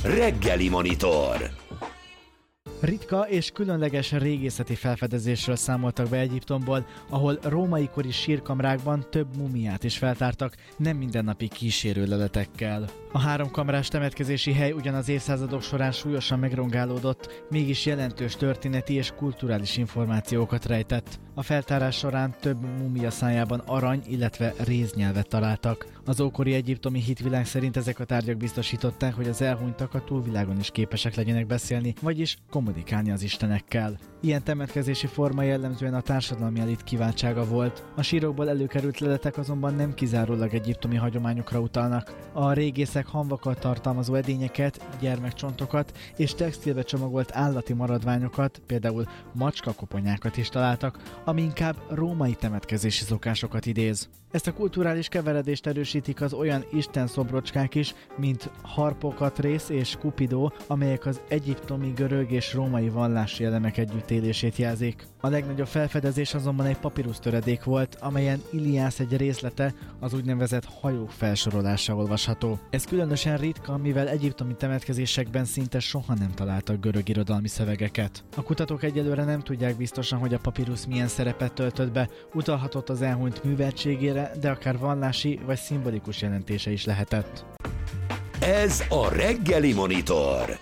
Reggeli Monitor. Ritka és különleges régészeti felfedezésről számoltak be Egyiptomból, ahol római kori sírkamrákban több mumiát is feltártak, nem mindennapi kísérőleletekkel. A 3 kamrás temetkezési hely ugyan az évszázadok során súlyosan megrongálódott, mégis jelentős történeti és kulturális információkat rejtett. A feltárás során több mumia szájában arany, illetve réznyelvet találtak. Az ókori egyiptomi hitvilág szerint ezek a tárgyak biztosították, hogy az elhunytak a túlvilágon is képesek legyenek beszélni, vagyis kommunikálni az istenekkel. Ilyen temetkezési forma jellemzően a társadalmi elit kiváltsága volt. A sírokból előkerült leletek azonban nem kizárólag egyiptomi hagyományokra utalnak. A régészek hamvakat tartalmazó edényeket, gyermekcsontokat és textilbe csomagolt állati maradványokat, például macskakoponyákat is találtak, ami inkább római temetkezési szokásokat idéz. Ezt a kulturális keveredést erősítik az olyan istenszobrocskák is, mint Harpokatrész és Kupidó, amelyek az egyiptomi, görög és római vallási elemek együttélését jelzik. A legnagyobb felfedezés azonban egy papírusz töredék volt, amelyen Iliász egy részlete, az úgynevezett hajók felsorolása olvasható. Ez különösen ritka, mivel egyiptomi temetkezésekben szinte soha nem találtak görög irodalmi szövegeket. A kutatók egyelőre nem tudják biztosan, hogy a papírusz milyen szerepet töltött be, utalhatott az elhunyt műveltségére, de akár vallási vagy szimbolikus jelentése is lehetett. Ez a Reggeli Monitor.